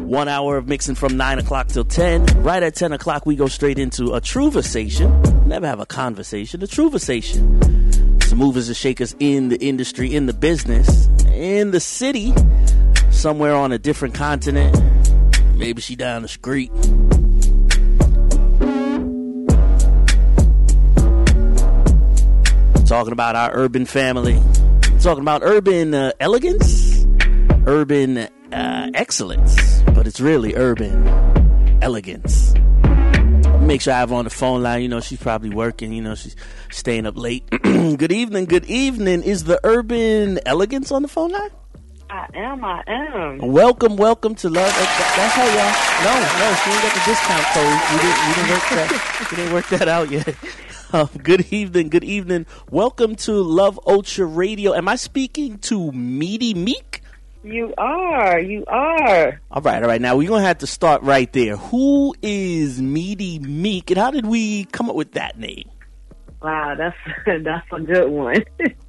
1 hour of mixing from 9 o'clock till 10. Right at 10 o'clock, we go straight into a Truvasation. Never have a conversation, a Truvasation. Some movers and shakers in the industry, in the business, in the city, somewhere on a different continent. Maybe she down the street. Talking about our urban family. Talking about urban elegance, urban excellence, but it's really urban elegance. Make sure I have her on the phone line. You know, she's probably working. You know, she's staying up late. Good evening. Good evening. Is the urban elegance on the phone line? I am. Welcome to Love. That's how y'all. No, she didn't get the discount code. We didn't work that out yet. Good evening. Welcome to Love Ultra Radio. Am I speaking to Meaty Meek? You are. All right. Now, we're going to have to start right there. Who is Meaty Meek, and how did we come up with that name? Wow, that's a good one.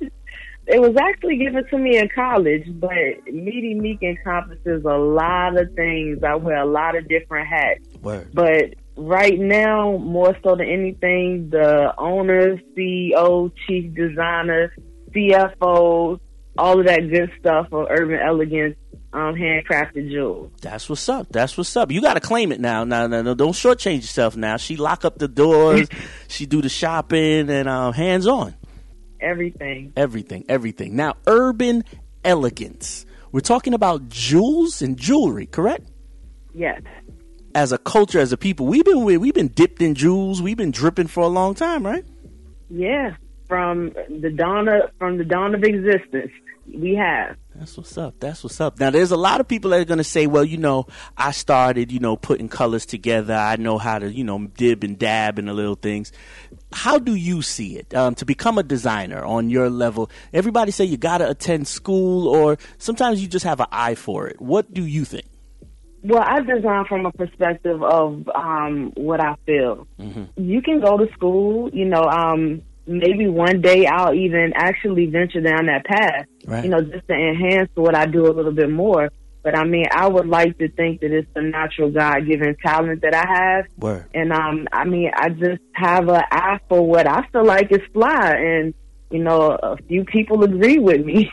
It was actually given to me in college, but Meaty Meek encompasses a lot of things. I wear a lot of different hats. Word. But right now, more so than anything, the owner, CEO, chief designer, CFO, all of that good stuff of Urban Elegance, handcrafted jewels. That's what's up. You got to claim it now. No, don't shortchange yourself now. She lock up the doors. She do the shopping and hands on. Everything. Now, Urban Elegance. We're talking about jewels and jewelry, correct? Yes. As a culture, as a people, we've been dipped in jewels. We've been dripping for a long time, right? Yeah, from the dawn of existence, we have. That's what's up. Now, there's a lot of people that are going to say, well, I started, putting colors together. I know how to, dib and dab in the little things. How do you see it? To become a designer on your level, everybody say you got to attend school, or sometimes you just have an eye for it. What do you think? Well, I design from a perspective of what I feel. Mm-hmm. You can go to school, maybe one day I'll even actually venture down that path, right. Just to enhance what I do a little bit more. But I would like to think that it's a natural God-given talent that I have. Word. And I just have an eye for what I feel like is fly, and a few people agree with me.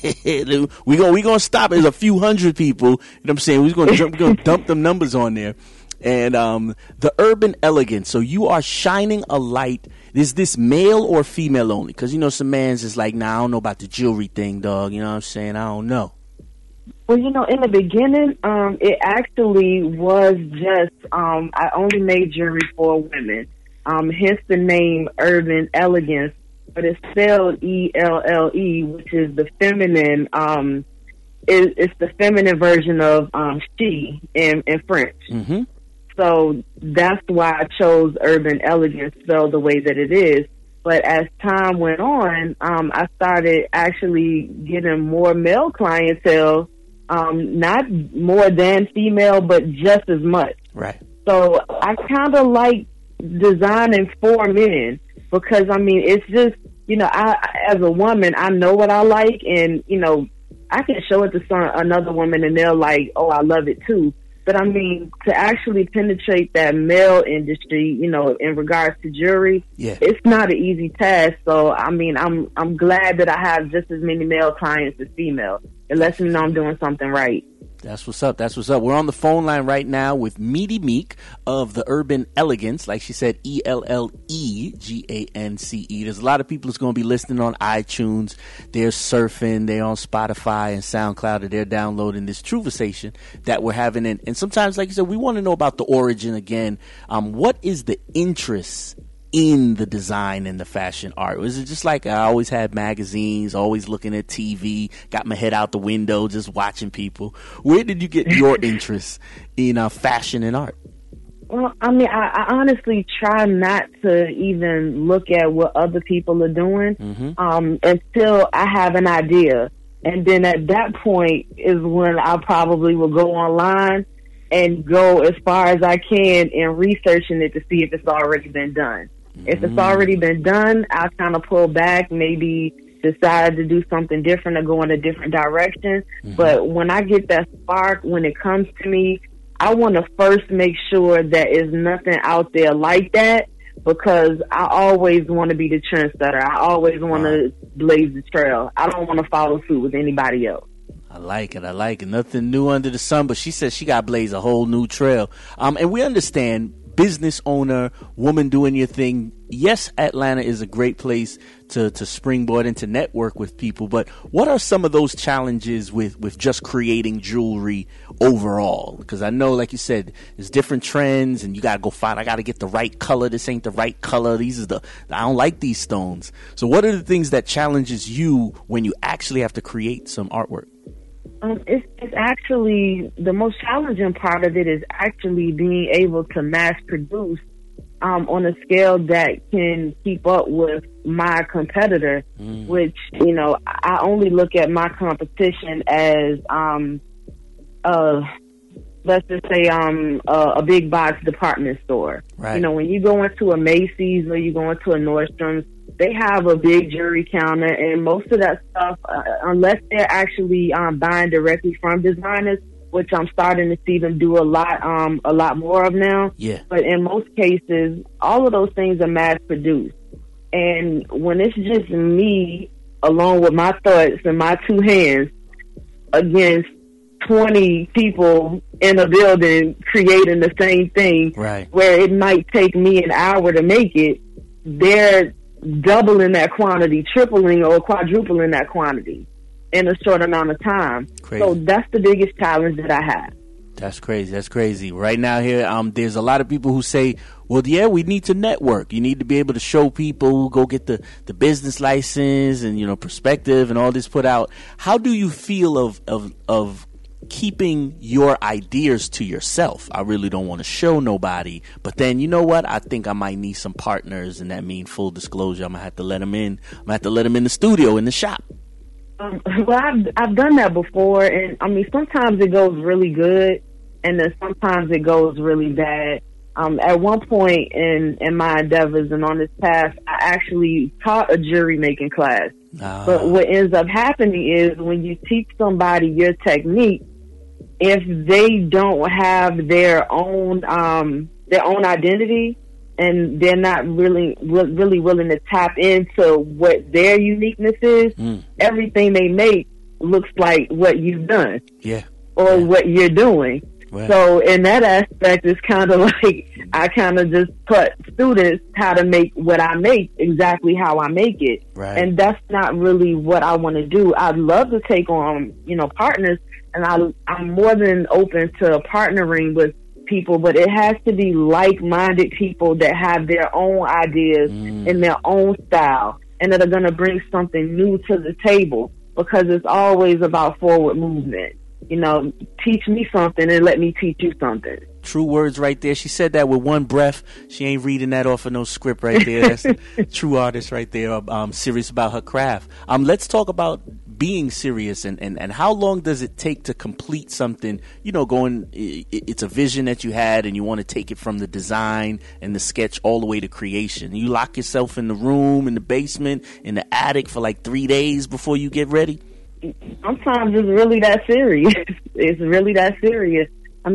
we gonna stop. There's a few hundred people. You know what I'm saying? We're gonna dump them numbers on there. And the Urban Elegance. So you are shining a light. Is this male or female only? Because some man's is like, nah, I don't know about the jewelry thing, dog. You know what I'm saying? I don't know. Well, in the beginning, it actually was just I only made jewelry for women. Hence the name Urban Elegance. But it's spelled ELLE, which is the feminine. It's the feminine version of she in French. Mm-hmm. So that's why I chose Urban Elegance spelled the way that it is. But as time went on, I started actually getting more male clientele, not more than female, but just as much. Right. So I kind of like designing for men. Because, it's just, I, as a woman, I know what I like, and, I can show it to another woman, and they're like, oh, I love it too. But, to actually penetrate that male industry, in regards to jewelry, yeah, it's not an easy task. So, I'm glad that I have just as many male clients as female. It lets me know I'm doing something right. That's what's up. We're on the phone line right now with Meaty Meek of the Urban Elegance. Like she said, ELLEGANCE. There's a lot of people that's going to be listening on iTunes. They're surfing. They're on Spotify and SoundCloud, and they're downloading this Truvasation that we're having. And sometimes, like you said, we want to know about the origin again. What is the interest in the design and the fashion art? Was it just like I always had magazines, always looking at TV, got my head out the window, just watching people? Where did you get your interest in fashion and art? Well, I honestly try not to even look at what other people are doing until I have an idea. And then at that point is when I probably will go online and go as far as I can in researching it to see if it's already been done. If it's already been done, I'll kind of pull back, maybe decide to do something different or go in a different direction. But when I get that spark, when it comes to me, I want to first make sure there is nothing out there like that, because I always want to be the trendsetter. I always want to blaze the trail. I don't want to follow suit with anybody else. I like it. Nothing new under the sun, but she says she got to blaze a whole new trail. And we understand, business owner, woman doing your thing. Yes, Atlanta is a great place to springboard and to network with people, but what are some of those challenges with just creating jewelry overall? Because I know, like you said, there's different trends and you got to go find, I got to get the right color. This ain't the right color. I don't like these stones. So what are the things that challenges you when you actually have to create some artwork? It's actually, the most challenging part of it is actually being able to mass produce on a scale that can keep up with my competitor, which, I only look at my competition as, let's just say, a big box department store. Right. When you go into a Macy's or you go into a Nordstrom's, they have a big jewelry counter, and most of that stuff, unless they're actually buying directly from designers, which I'm starting to see them do a lot more of now. Yeah. But in most cases, all of those things are mass produced. And when it's just me, along with my thoughts and my two hands, against 20 people in a building creating the same thing, right, where it might take me an hour to make it, they're doubling that quantity, tripling or quadrupling that quantity in a short amount of time. Crazy. So that's the biggest challenge that I have. That's crazy. Right now here, there's a lot of people who say, well, yeah, we need to network. You need to be able to show people, go get the business license and, perspective and all this put out. How do you feel of keeping your ideas to yourself? I really don't want to show nobody, but then you know what? I think I might need some partners, and that means full disclosure. I'm gonna have to let them in. I'm gonna have to let them in the studio, in the shop. Well, I've done that before, and sometimes it goes really good, and then sometimes it goes really bad. At one point in my endeavors and on this path, I actually taught a jewelry making class. But what ends up happening is when you teach somebody your technique, if they don't have their own identity, and they're not really willing to tap into what their uniqueness is, everything they make looks like what you've done, or what you're doing. Wow. So in that aspect, it's kind of like I kind of just taught students how to make what I make exactly how I make it. Right. And that's not really what I want to do. I'd love to take on, partners, and I'm more than open to partnering with people, but it has to be like-minded people that have their own ideas and their own style, and that are going to bring something new to the table, because it's always about forward movement. Teach me something and let me teach you something. True words right there. She said that with one breath. She ain't reading that off of no script right there. That's a true artist right there. Serious about her craft. Let's talk about being serious and how long does it take to complete something? It's a vision that you had and you want to take it from the design and the sketch all the way to creation. You lock yourself in the room, in the basement, in the attic for like 3 days before you get ready. Sometimes it's really that serious. It's really that serious.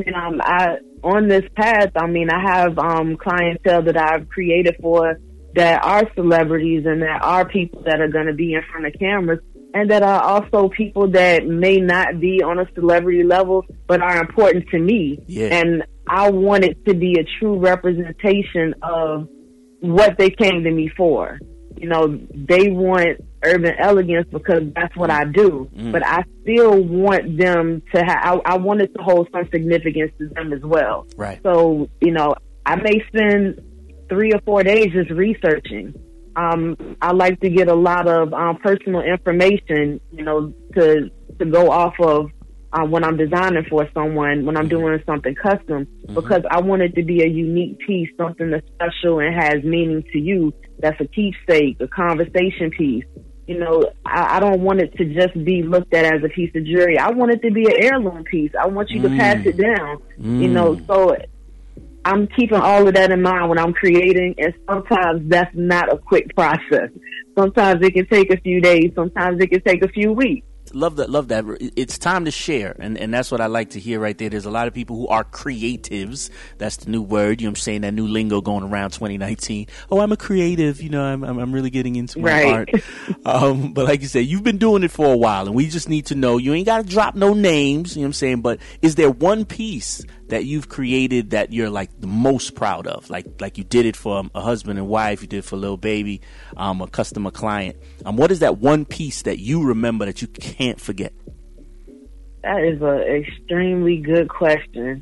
On this path, I have clientele that I've created for that are celebrities and that are people that are going to be in front of cameras, and that are also people that may not be on a celebrity level but are important to me. Yeah. And I want it to be a true representation of what they came to me for. They want urban elegance because that's what I do, but I still want them to have, I want it to hold some significance to them as well. Right. So, I may spend 3 or 4 days just researching. I like to get a lot of personal information, to go off of when I'm designing for someone, when I'm doing something custom, because I want it to be a unique piece, something that's special and has meaning to you. That's a keepsake, a conversation piece. I don't want it to just be looked at as a piece of jewelry. I want it to be an heirloom piece. I want you to pass it down, so I'm keeping all of that in mind when I'm creating, and sometimes that's not a quick process. Sometimes it can take a few days. Sometimes it can take a few weeks. love that. It's time to share, and that's what I like to hear right there. There's a lot of people who are creatives. That's the new word. You know what I'm saying? That new lingo going around 2019. Oh, I'm a creative. You know, I'm really getting into my art. But like you said, you've been doing it for a while, and we just need to know. You ain't got to drop no names. You know what I'm saying? But is there one piece that you've created that you're like the most proud of? Like you did it for a husband and wife, you did it for a little baby, a customer client. What is that one piece that you remember that you can't forget? That is an extremely good question.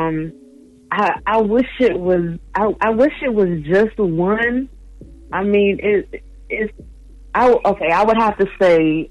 I wish it was. I wish it was just one. I mean, I would have to say,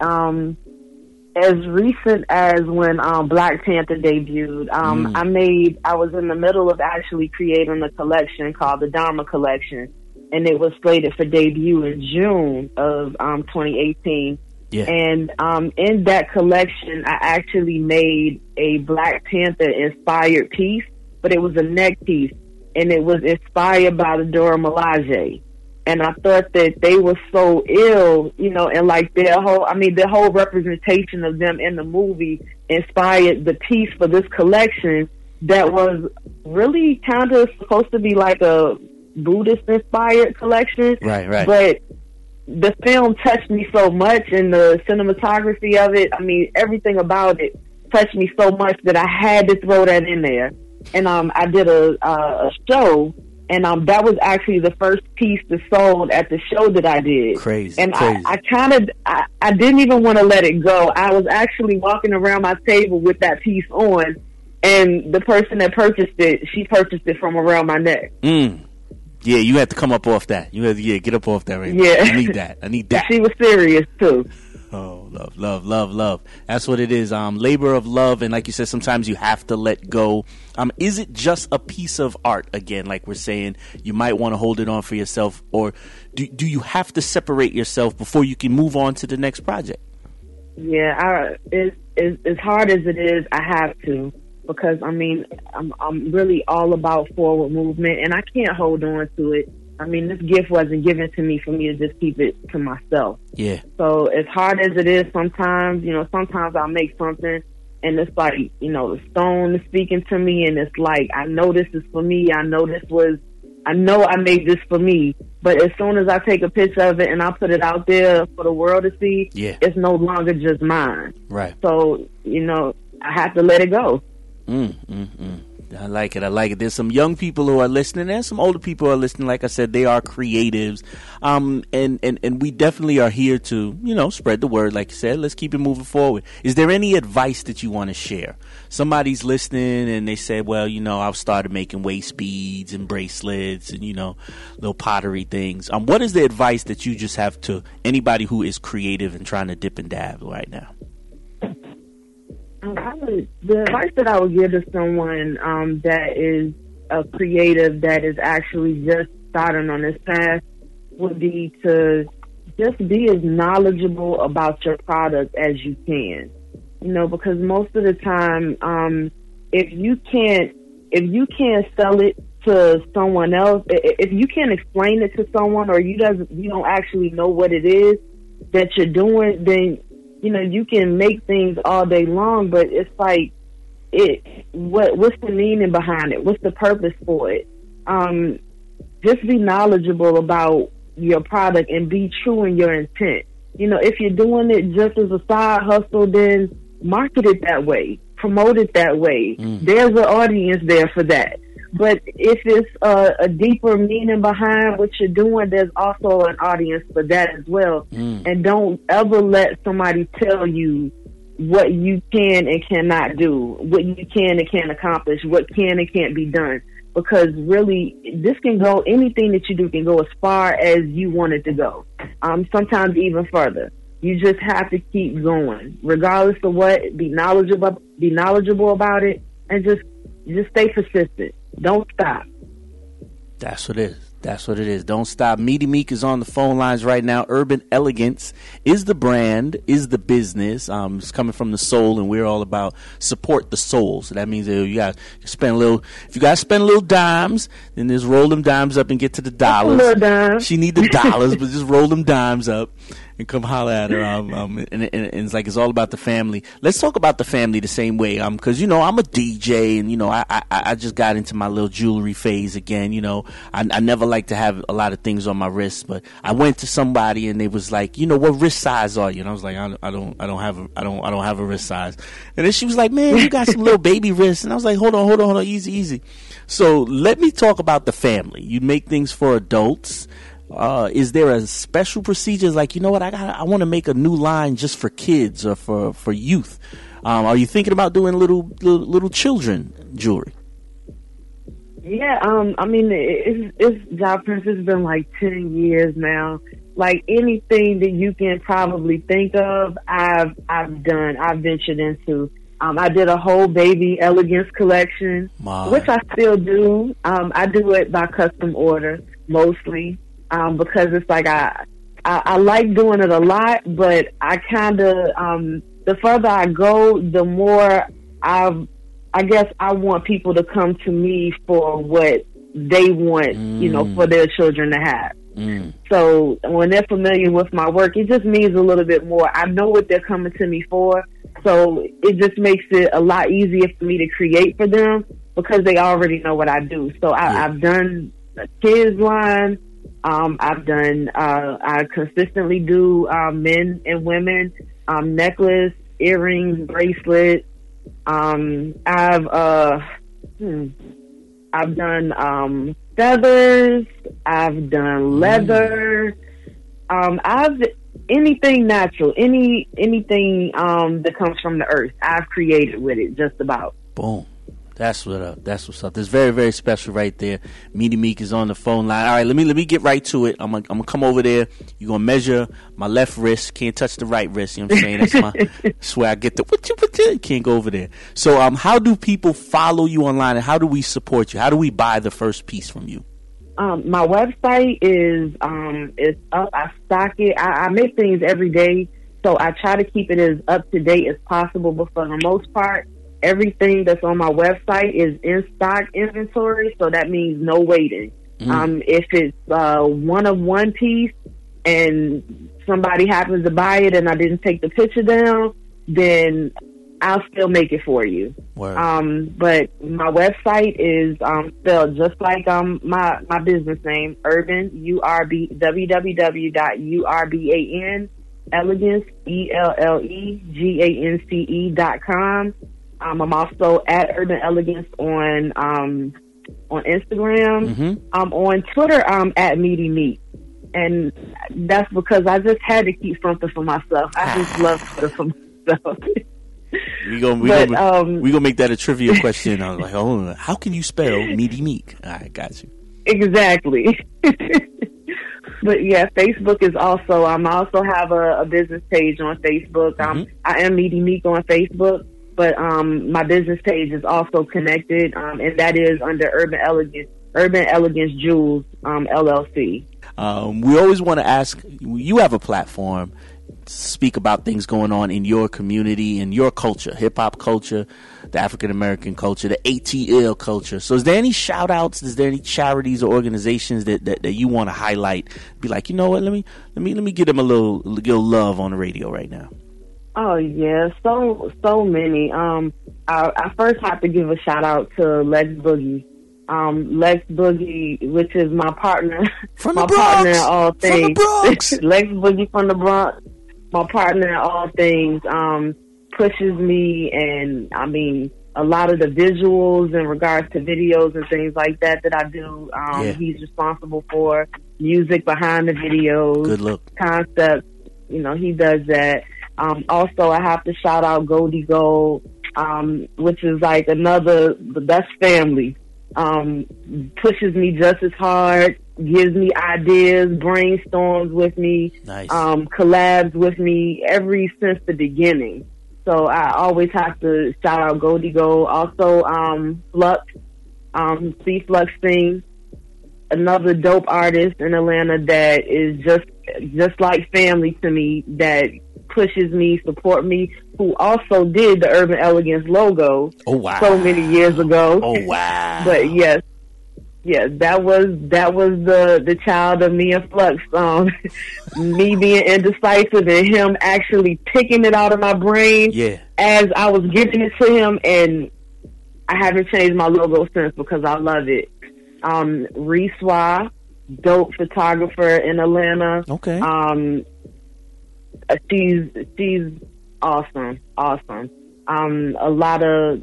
as recent as when Black Panther debuted, I was in the middle of actually creating a collection called the Dharma Collection, and it was slated for debut in June of 2018. Yeah. And in that collection, I actually made a Black Panther inspired piece, but it was a neck piece, and it was inspired by the Dora Milaje. And I thought that they were so ill, you know, and like the whole representation of them in the movie inspired the piece for this collection that was really kind of supposed to be like a Buddhist inspired collection. Right. But the film touched me so much, and the cinematography of it, I mean, everything about it touched me so much that I had to throw that in there. And I did a show, and that was actually the first piece that sold at the show that I did. Crazy. I didn't even want to let it go. I was actually walking around my table with that piece on, and the person that purchased it, she purchased it from around my neck. Yeah, you had to come up off that. You had to get up off that right now. I need that. She was serious too. Oh, love. That's what it is. Labor of love, and like you said, sometimes you have to let go. Is it just a piece of art? Again, like we're saying, you might want to hold it on for yourself, or do you have to separate yourself before you can move on to the next project? Yeah, as hard as it is, I have to, because I mean, I'm really all about forward movement, and I can't hold on to it. I mean, this gift wasn't given to me for me to just keep it to myself. Yeah. So as hard as it is, sometimes I'll make something, and it's like, you know, the stone is speaking to me, and it's like, I know this is for me. I know I made this for me. But as soon as I take a picture of it and I put it out there for the world to see, it's no longer just mine. Right. So, you know, I have to let it go. I like it. There's some young people who are listening, and some older people who are listening. Like I said, they are creatives. And we definitely are here to, you know, spread the word. Like you said, let's keep it moving forward. Is there any advice that you want to share? Somebody's listening and they said, well, you know, I've started making waist beads and bracelets and, you know, little pottery things. What is the advice that you just have to anybody who is creative and trying to dip and dab right now? The advice that I would give to someone that is a creative that is actually just starting on this path would be to just be as knowledgeable about your product as you can. You know, because most of the time, if you can't sell it to someone else, if you can't explain it to someone, or you don't actually know what it is that you're doing, then, you know, you can make things all day long, but it's like, what's the meaning behind it? What's the purpose for it? Just be knowledgeable about your product and be true in your intent. You know, if you're doing it just as a side hustle, then market it that way, promote it that way. There's an audience there for that. But if it's a deeper meaning behind what you're doing, there's also an audience for that as well. And don't ever let somebody tell you what you can and cannot do, what you can and can't accomplish, what can and can't be done. Because really, this can go, anything that you do can go as far as you want it to go. Sometimes even further. You just have to keep going, regardless of what. Be knowledgeable about it, and just stay persistent. Don't stop. That's what it is. Don't stop. Meaty Meek is on the phone lines right now. Urban Elegance is the brand, is the business. It's coming from the soul, and we're all about support the soul. So that means that you got to spend a little. If you got to spend a little dimes, then just roll them dimes up and get to the dollars. A little dime. She need the dollars, but just roll them dimes up. and come holler at her. And it's like it's all about the family. Let's talk about the family the same way. Because I'm a DJ, and I just got into my little jewelry phase again. I never like to have a lot of things on my wrist, but I went to somebody and they was like, what wrist size are you? And I was like, I don't have a wrist size. And then she was like, man, you got some little baby wrists. And I was like, hold on, easy. So let me talk about the family. You make things for adults. Is there a special procedure? Like, I want to make a new line just for kids or for youth. Are you thinking about doing little children jewelry? Yeah, it's Job Prince. It's been like 10 years now. Like anything that you can probably think of, I've done. I've ventured into. I did a whole baby elegance collection, which I still do. I do it by custom order mostly. Because it's like I like doing it a lot, but I kind of the further I go, the more I guess I want people to come to me for what they want, for their children to have. So when they're familiar with my work, it just means a little bit more. I know what they're coming to me for, so it just makes it a lot easier for me to create for them because they already know what I do. So I've done a kids line. I've done, I consistently do, men and women, necklace, earrings, bracelet. I've done, feathers. I've done leather. Anything natural, anything, that comes from the earth, I've created with it, just about. Boom. That's what's up. That's very, very special right there. Meaty Meek is on the phone line. All right, let me get right to it. I'm gonna come over there. You're gonna measure my left wrist. Can't touch the right wrist. You know what I'm saying? That's where I get the can't go over there. So how do people follow you online, and how do we support you? How do we buy the first piece from you? My website is up. I stock it. I make things every day, so I try to keep it as up to date as possible. But for the most part, everything that's on my website is in stock inventory, so that means no waiting. If it's one of one piece and somebody happens to buy it and I didn't take the picture down, then I'll still make it for you. But my website is spelled just like my business name, Urban www.urban elegance ELLEGANCE.com. I'm also at Urban Elegance on Instagram. I'm on Twitter. I'm at Meaty Meek, and that's because I just had to keep something for myself. I just love Twitter for myself. We gonna make that a trivia question. I was like, oh, how can you spell Meaty Meek? All right, got you. Exactly. But yeah, Facebook is also. I also have a business page on Facebook. I am Meaty Meek on Facebook. But my business page is also connected, and that is under Urban Elegance Jewels LLC. We always want to ask, you have a platform to speak about things going on in your community, in your culture, hip-hop culture, the African-American culture, the ATL culture. So is there any shout-outs? Is there any charities or organizations that you want to highlight? Be like, you know what, let me give them a little love on the radio right now. Oh yeah, so many. I first have to give a shout out to Lex Boogie. Lex Boogie, which is my partner, from my the Bronx. partner in all things. From the Bronx. Lex Boogie from the Bronx, my partner in all things, pushes me, and I mean a lot of the visuals in regards to videos and things like that I do. He's responsible for music behind the videos. Good look. Concepts. He does that. Also, I have to shout out Goldie Gold, which is like that's family. Pushes me just as hard, gives me ideas, brainstorms with me, nice. Collabs with me since the beginning. So I always have to shout out Goldie Gold. Also, Flux, C Flux Sing, another dope artist in Atlanta that is just like family to me, that pushes me, support me, who also did the Urban Elegance logo so many years ago. Oh, wow. But yes, Yeah, that was the child of me and Flux. Me being indecisive and him actually picking it out of my brain as I was giving it to him, and I haven't changed my logo since because I love it. Reeswa, dope photographer in Atlanta. Okay. She's awesome. A lot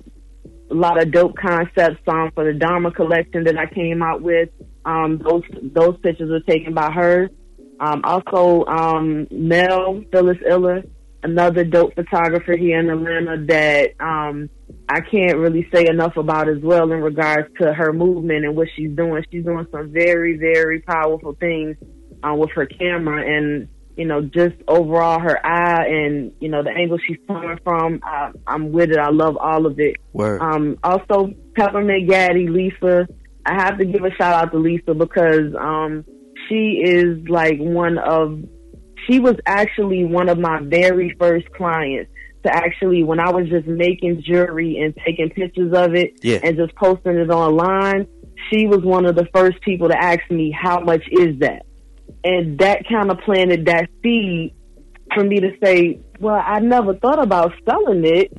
of dope concepts for the Dharma collection that I came out with. Those pictures were taken by her. Also, Mel Phyllis Iller, another dope photographer here in Atlanta that I can't really say enough about as well in regards to her movement and what she's doing. She's doing some very, very powerful things with her camera, and just overall her eye and the angle she's coming from. I'm with it. I love all of it. Word. Also, Peppermint Gaddy, Lisa. I have to give a shout out to Lisa because she is she was actually one of my very first clients to actually, when I was just making jewelry and taking pictures of it and just posting it online, she was one of the first people to ask me, how much is that? And that kind of planted that seed for me to say, well, I never thought about selling it,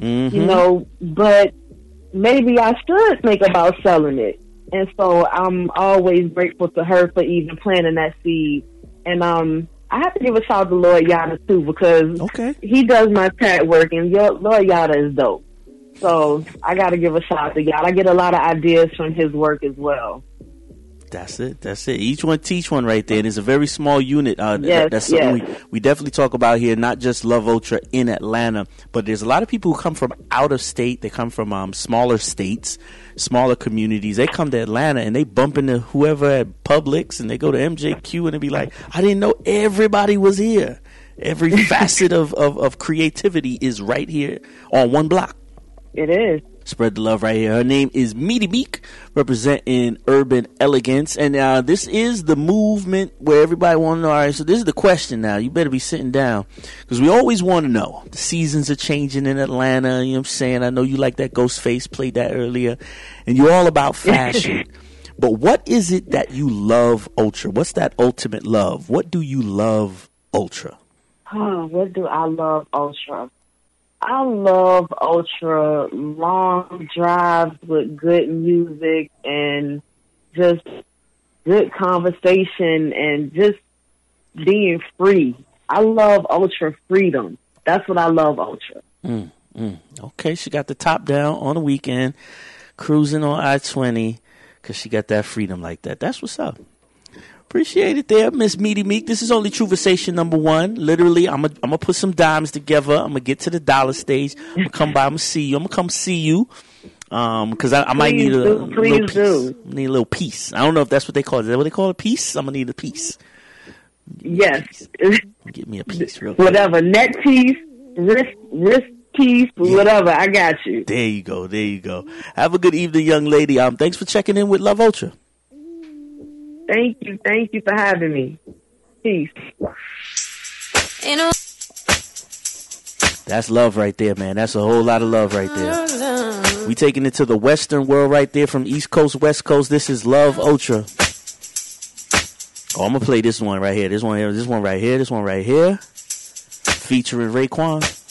but maybe I should think about selling it. And so I'm always grateful to her for even planting that seed. And I have to give a shout out to Lloyd Yada too, because he does my tat work, and Lloyd Yada is dope. So I got to give a shout out to Yada. I get a lot of ideas from his work as well. That's it. Each one teach one right there. And it's a very small unit. That's something we definitely talk about here, not just Love Ultra in Atlanta, but there's a lot of people who come from out of state. They come from smaller states, smaller communities. They come to Atlanta and they bump into whoever at Publix, and they go to MJQ and they be like, I didn't know everybody was here. Every facet of creativity is right here on one block. It is. Spread the love right here. Her name is Meaty Meek, representing Urban Elegance. And this is the movement where everybody want to know. All right, so this is the question now. You better be sitting down, because we always want to know. The seasons are changing in Atlanta. You know what I'm saying? I know you like that Ghostface, played that earlier. And you're all about fashion. But what is it that you love Ultra? What's that ultimate love? What do you love Ultra? What do I love Ultra? I love Ultra long drives with good music and just good conversation and just being free. I love Ultra freedom. That's what I love Ultra. Okay, she got the top down on the weekend, cruising on I-20 because she got that freedom like that. That's what's up. Appreciate it there, Miss Meaty Meek. This is only Truversation number 1. Literally, I'm gonna put some dimes together. I'm gonna get to the dollar stage. I'm gonna come by. I'm gonna see you. I'm gonna come see you. Because I might need a little piece. Need a little piece. I don't know if that's what they call it. Is that what they call a piece? I'm gonna need a piece. Yes. Get me a piece real quick. Whatever. Neck piece, wrist piece, whatever. I got you. There you go. Have a good evening, young lady. Thanks for checking in with Love Ultra. Thank you for having me. Peace. That's love right there, man. That's a whole lot of love right there. We taking it to the Western world right there, from East Coast, West Coast. This is Love Ultra. Oh, I'm gonna play this one right here. This one right here. Featuring Raekwon.